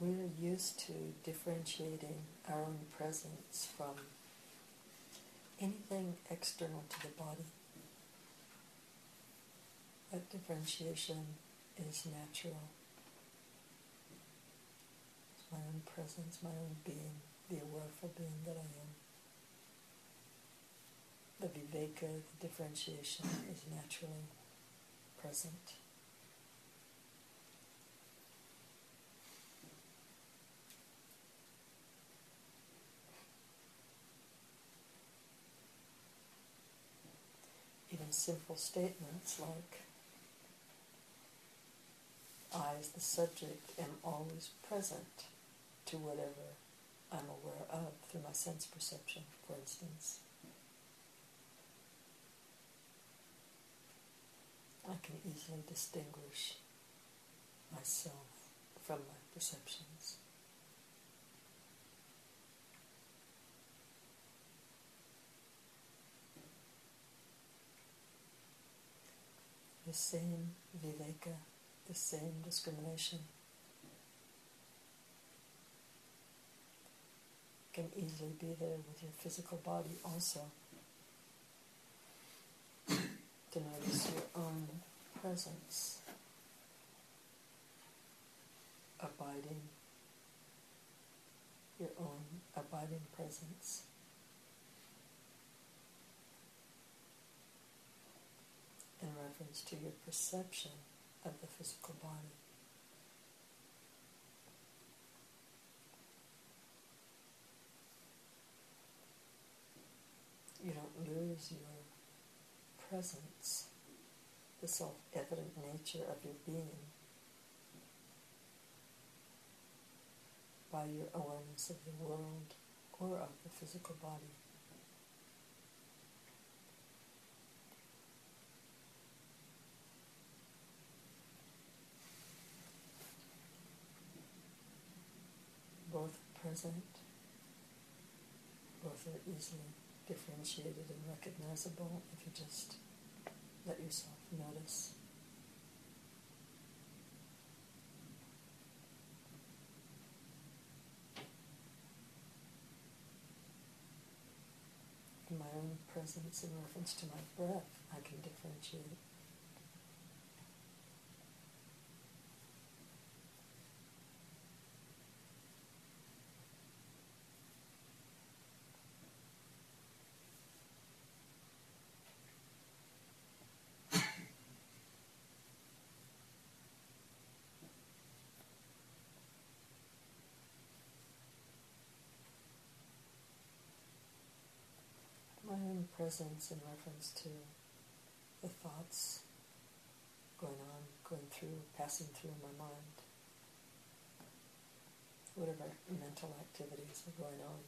We're used to differentiating our own presence from anything external to the body. That differentiation is natural. It's my own presence, my own being, the awareful being that I am. The viveka, the differentiation, is naturally present. Even simple statements like, I as the subject am always present to whatever I'm aware of through my sense perception, for instance. I can easily distinguish myself from my perceptions. The same viveka, the same discrimination can easily be there with your physical body also. To notice your own presence abiding, your own abiding presence. In reference to your perception of the physical body. You don't lose your presence, the self-evident nature of your being, by your awareness of the world or of the physical body. Both present, both are easily differentiated and recognizable if you just let yourself notice. In my own presence in reference to my breath, I can differentiate. My own presence in reference to the thoughts going through, passing through my mind. Whatever mental activities are going on.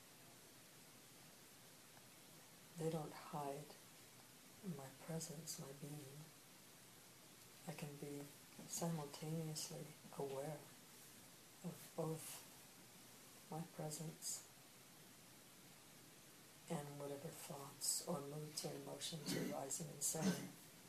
They don't hide my presence, my being. I can be simultaneously aware of both my presence and whatever thoughts or moods or emotions are rising and setting.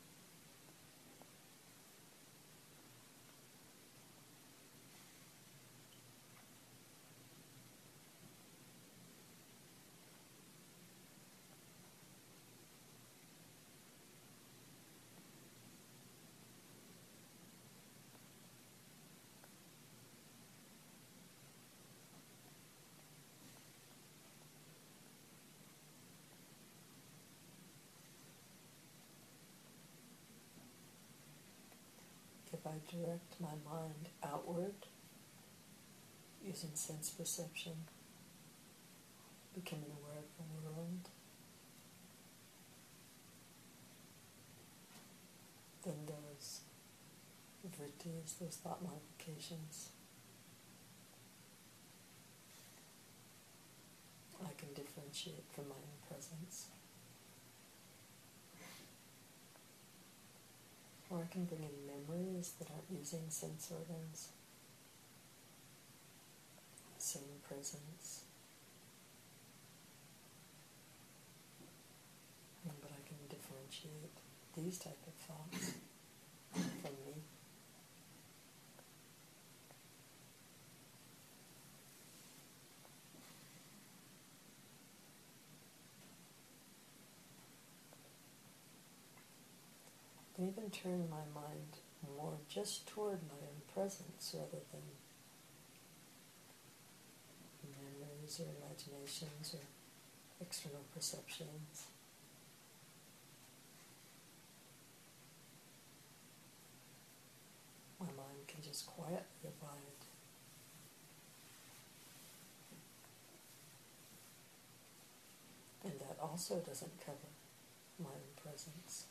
If I direct my mind outward, using sense perception, becoming aware of the world, then those vrittis, those thought modifications, I can differentiate from my own presence. Or I can bring in memories that aren't using sense organs. Same presence. But I can differentiate these type of thoughts from me. even turn my mind more just toward my own presence rather than memories or imaginations or external perceptions. My mind can just quietly abide. And that also doesn't cover my own presence.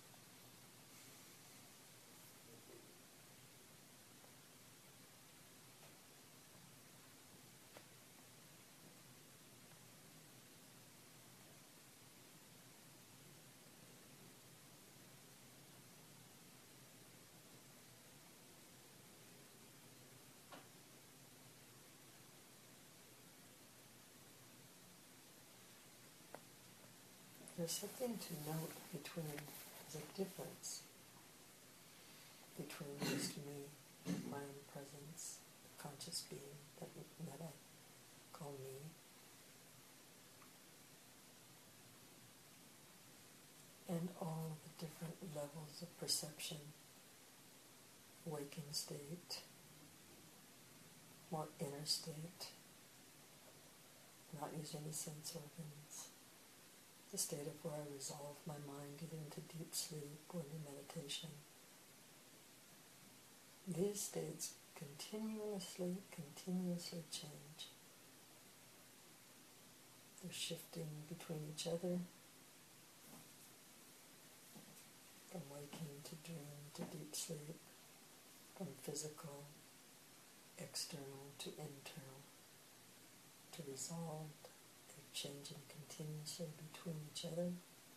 There's something to note between the difference between just me, my own presence, the conscious being that I call me, and all the different levels of perception, waking state, more inner state, not using any sense organs, the state of where I resolve my mind either into deep sleep or into meditation. These states continuously change. They're shifting between each other, from waking to dream to deep sleep, from physical, external to internal, to resolved. They're changing continuously between each other.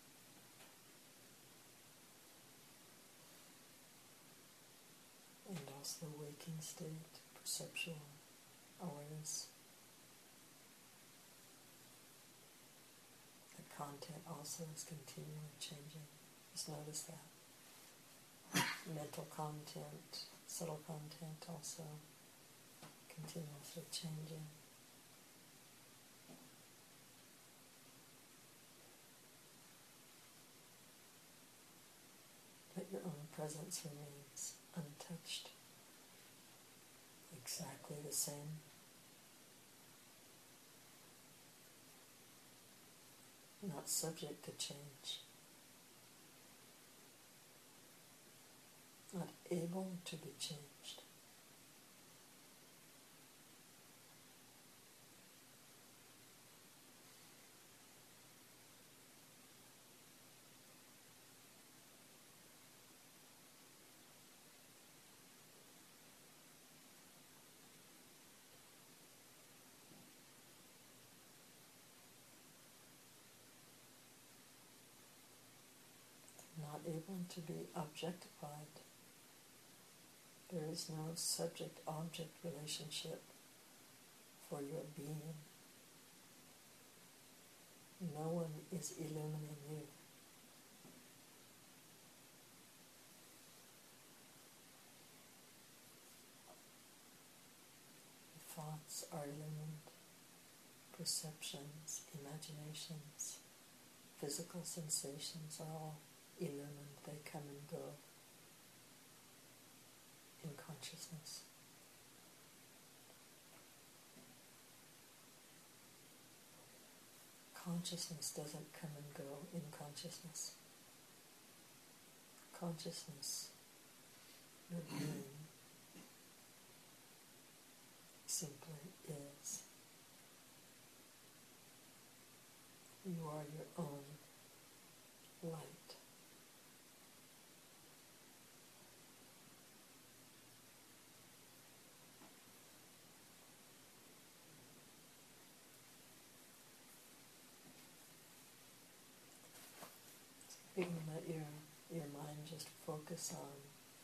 And also the waking state, perceptual awareness. The content also is continually changing. Just notice that. Mental content, subtle content also continuously changing. But your own presence remains untouched, exactly the same. Not subject to change, not able to be changed. Not able to be objectified. There is no subject-object relationship for your being. No one is illumining you. Thoughts are illumined, perceptions, imaginations, physical sensations are all illumined. They come and go in consciousness. Consciousness doesn't come and go in consciousness. Consciousness, your being, simply is. You are your own light. You can let your mind just focus on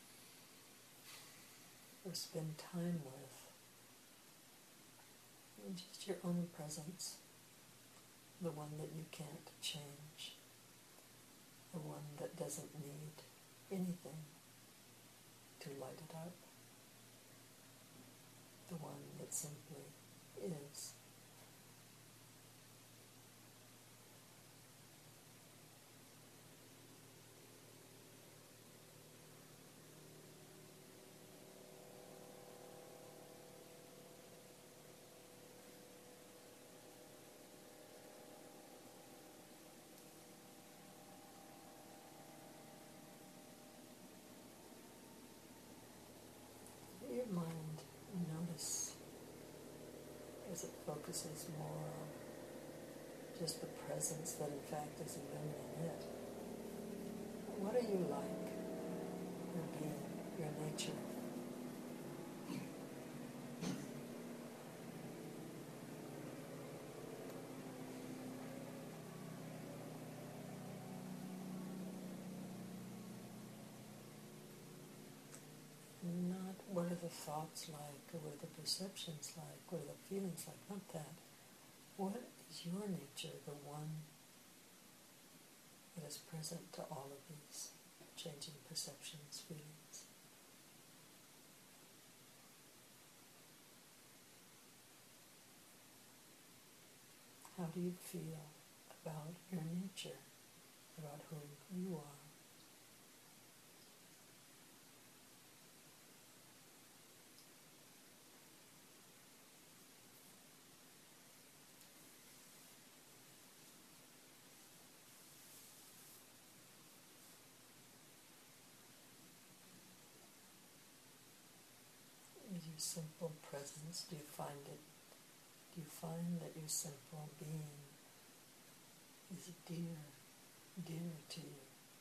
or spend time with just your own presence, the one that you can't change, the one that doesn't need anything to light it up, the one that simply is. your mind notice as it focuses more on just the presence that in fact is illuminating it. What are you like? Your being, your nature. Not what are the thoughts like, or what are the perceptions like, what are the feelings like, not that. What is your nature, the one that is present to all of these changing perceptions, feelings? How do you feel about your nature, about who you are? Is your simple presence, do you find that your simple being is dear to you?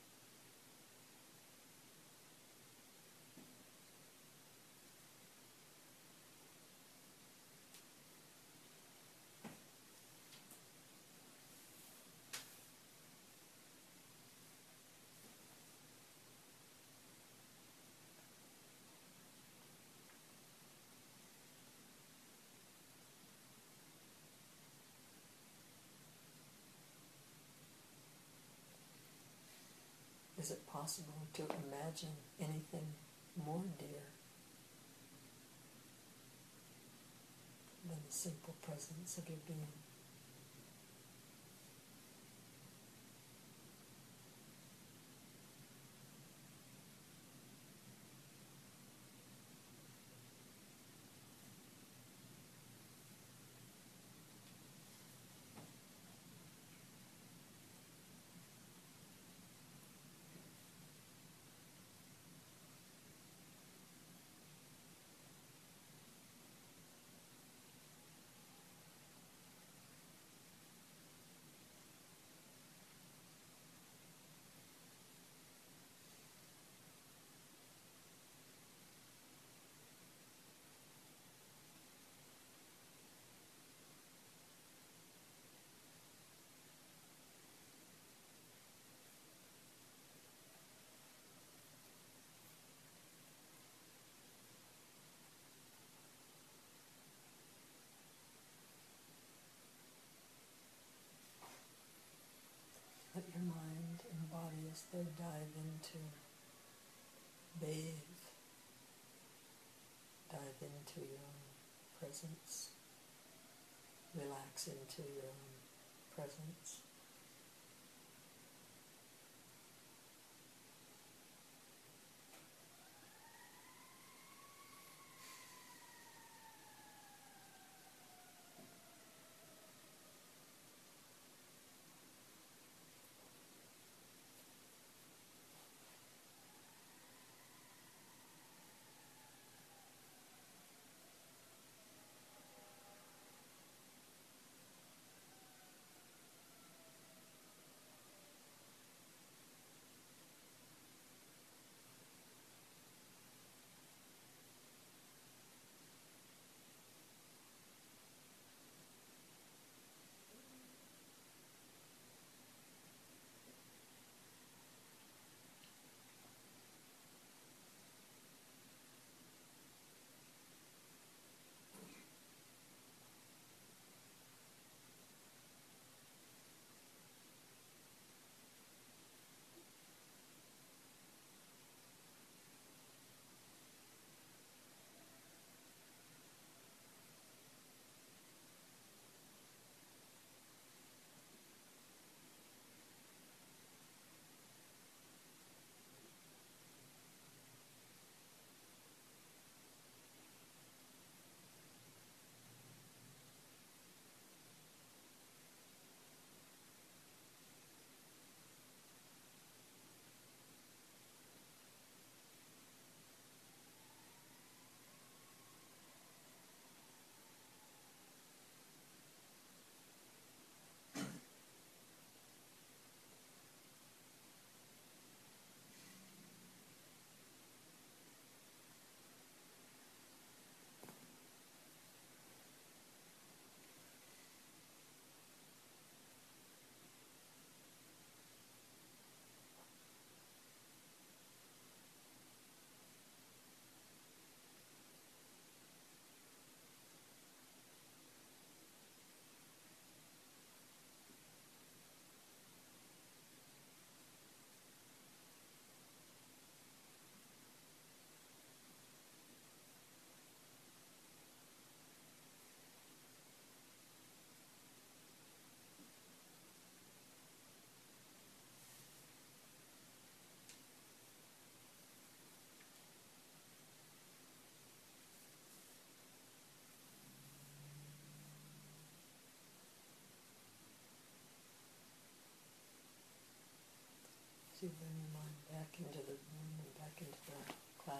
Is it possible to imagine anything more dear than the simple presence of your being? Let your mind and body as they dive into your own presence, relax into your own presence.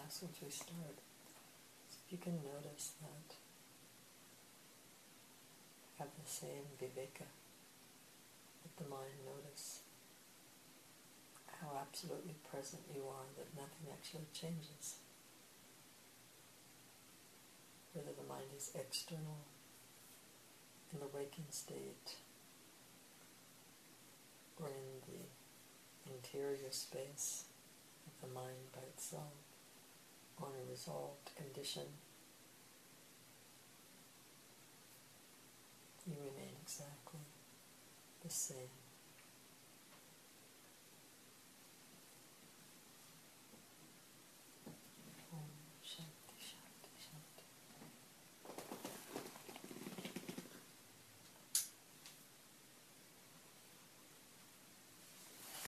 class once we start. So if you can notice that, have the same viveka, let the mind notice how absolutely present you are, that nothing actually changes. Whether the mind is external, in the waking state, or in the interior space of the mind by itself, or in a resolved condition, you remain exactly the same.